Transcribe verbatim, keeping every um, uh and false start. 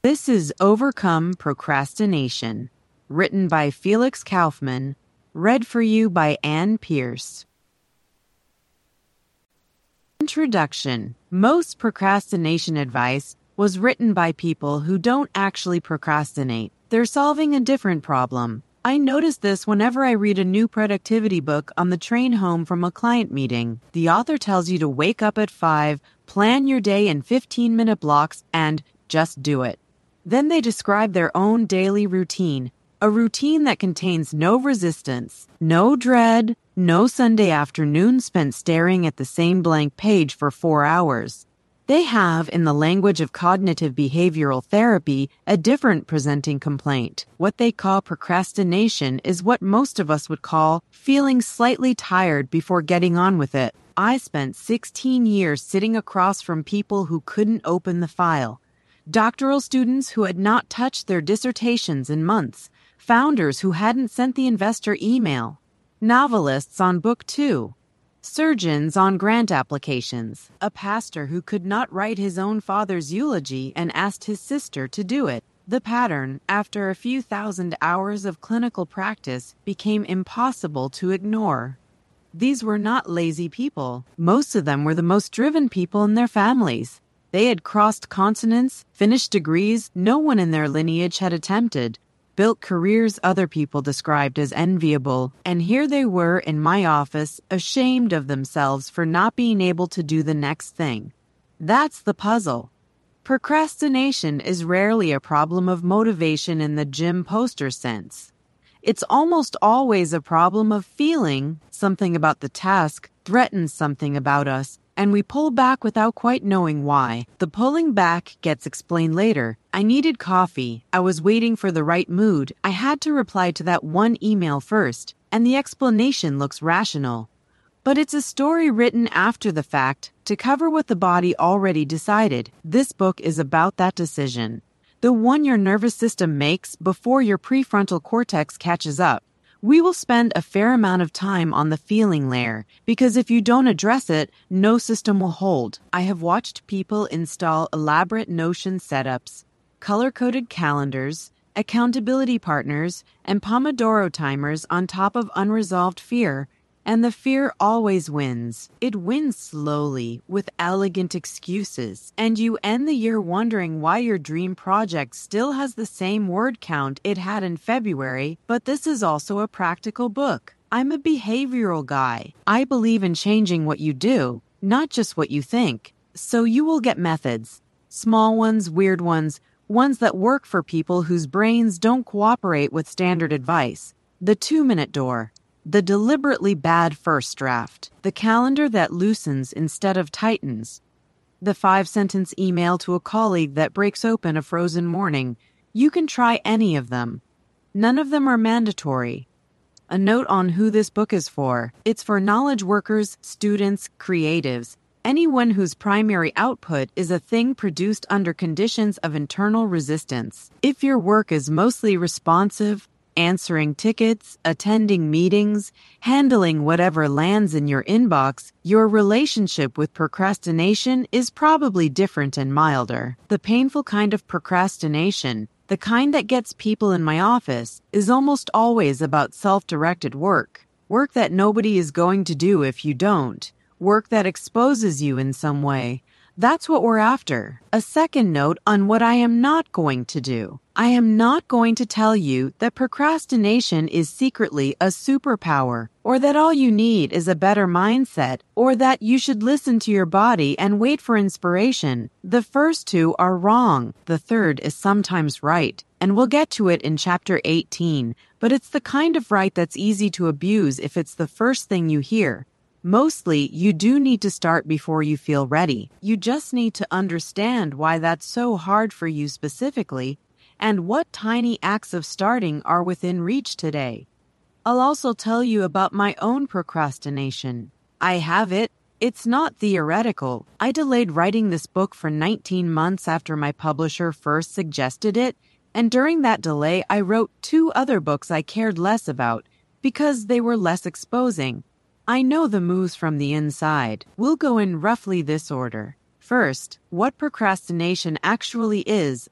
This is Overcome Procrastination, written by Felix Kaufman, read for you by Anne Pierce. Introduction. Most procrastination advice was written by people who don't actually procrastinate. They're solving a different problem. I notice this whenever I read a new productivity book on the train home from a client meeting. The author tells you to wake up at five, plan your day in fifteen-minute blocks, and just do it. Then they describe their own daily routine, a routine that contains no resistance, no dread, no Sunday afternoon spent staring at the same blank page for four hours. They have, in the language of cognitive behavioral therapy, a different presenting complaint. What they call procrastination is what most of us would call feeling slightly tired before getting on with it. I spent sixteen years sitting across from people who couldn't open the file. Doctoral students who had not touched their dissertations in months, founders who hadn't sent the investor email, novelists on book two, surgeons on grant applications, a pastor who could not write his own father's eulogy and asked his sister to do it. The pattern, after a few thousand hours of clinical practice, became impossible to ignore. These were not lazy people. Most of them were the most driven people in their families. They had crossed continents, finished degrees no one in their lineage had attempted, built careers other people described as enviable, and here they were in my office, ashamed of themselves for not being able to do the next thing. That's the puzzle. Procrastination is rarely a problem of motivation in the gym poster sense. It's almost always a problem of feeling something about the task threatens something about us, and we pull back without quite knowing why. The pulling back gets explained later. I needed coffee. I was waiting for the right mood. I had to reply to that one email first, and the explanation looks rational. But it's a story written after the fact to cover what the body already decided. This book is about that decision, the one your nervous system makes before your prefrontal cortex catches up. We will spend a fair amount of time on the feeling layer, because if you don't address it, no system will hold. I have watched people install elaborate Notion setups, color-coded calendars, accountability partners, and Pomodoro timers on top of unresolved fear, and the fear always wins. It wins slowly, with elegant excuses, and you end the year wondering why your dream project still has the same word count it had in February, but this is also a practical book. I'm a behavioral guy. I believe in changing what you do, not just what you think. So you will get methods. Small ones, weird ones, ones that work for people whose brains don't cooperate with standard advice. The two-minute door. The deliberately bad first draft, the calendar that loosens instead of tightens, the five-sentence email to a colleague that breaks open a frozen morning. You can try any of them. None of them are mandatory. A note on who this book is for. It's for knowledge workers, students, creatives, anyone whose primary output is a thing produced under conditions of internal resistance. If your work is mostly responsive, answering tickets, attending meetings, handling whatever lands in your inbox, your relationship with procrastination is probably different and milder. The painful kind of procrastination, the kind that gets people in my office, is almost always about self-directed work. Work that nobody is going to do if you don't. Work that exposes you in some way. That's what we're after. A second note on what I am not going to do. I am not going to tell you that procrastination is secretly a superpower, or that all you need is a better mindset, or that you should listen to your body and wait for inspiration. The first two are wrong. The third is sometimes right, and we'll get to it in chapter eighteen, but it's the kind of right that's easy to abuse if it's the first thing you hear. Mostly, you do need to start before you feel ready. You just need to understand why that's so hard for you specifically, and what tiny acts of starting are within reach today. I'll also tell you about my own procrastination. I have it. It's not theoretical. I delayed writing this book for nineteen months after my publisher first suggested it, and during that delay, I wrote two other books I cared less about because they were less exposing. I know the moves from the inside. We'll go in roughly this order. First, what procrastination actually is,